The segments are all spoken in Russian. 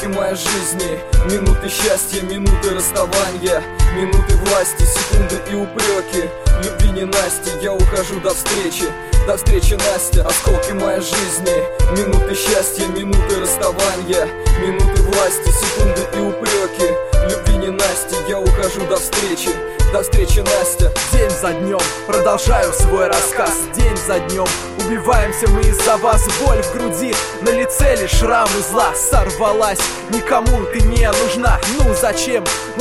осколки моей жизни. Минуты счастья, минуты расставания, минуты власти, секунды и упреки. Любви ненасти, я ухожу до встречи, Настя. Осколки моей жизни. Минуты счастья, минуты расставания, минуты власти, секунды и упреки. Любви ненасти, я ухожу до встречи, Настя. День за днем продолжаю свой рассказ. День за днем убиваемся мы из-за вас. Боль в груди, на лице лишь шрамы зла. Сорвалась, никому ты не нужна. Ну зачем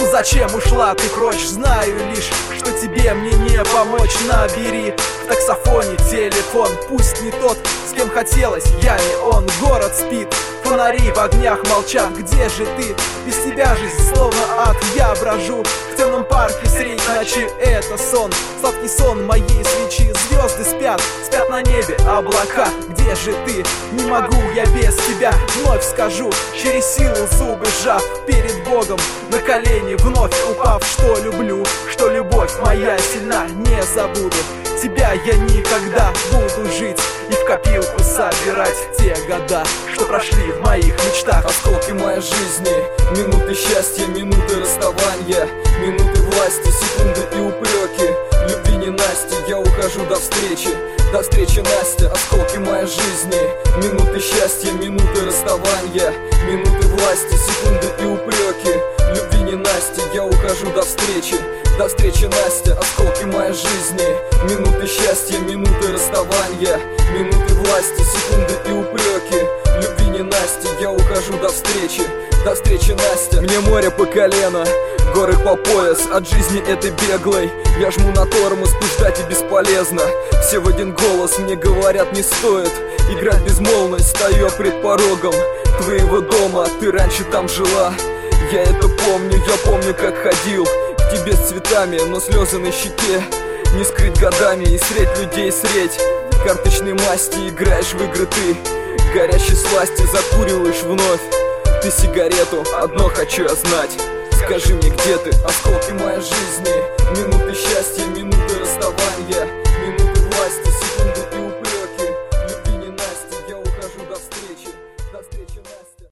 ушла ты прочь? Знаю лишь, что тебе мне не помочь. Набери в таксофоне телефон. Пусть не тот, с кем хотелось, я не он. Город спит, фонари в огнях молчат. Где же ты? Без тебя жизнь словно ад. Я брожу в темном парке средь ночи. Это сон, сладкий сон моей свечи. Звезды спят на небе облака. Где же ты? Не могу я без тебя. Вновь скажу, через силу зубы сжав, перед Богом на колени вновь упав. Что люблю, что любовь моя сильна. Не забуду тебя я никогда. Буду жить и в копилку собирать те года, что прошли в моих мечтах. Осколки моей жизни. Минуты счастья, минуты расставания, минуты власти, секунды и упреки. Любви ненасти, я ухожу до встречи, Настя. Осколки моей жизни. Минуты счастья, минуты расставания, минуты власти, секунды и упреки. Любви ненасти, я ухожу до встречи, Настя. Осколки моей жизни. Минуты счастья, минуты расставания, минуты власти, секунды и упреки. Любви ненасти, я ухожу до встречи, Настя. Мне море по колено, горы по пояс, от жизни этой беглой. Я жму на тормоз, пусть ждать и бесполезно. Все в один голос мне говорят, не стоит играть безмолвно. Стою пред порогом твоего дома, ты раньше там жила. Я это помню, как ходил к тебе с цветами, но слезы на щеке не скрыть годами. И средь людей, средь карточной масти играешь в игры ты. Горящей сласти закуриваешь вновь ты сигарету. Одно хочу я знать, скажи мне, где ты? Осколки моей жизни. Минуты счастья, минуты расставания,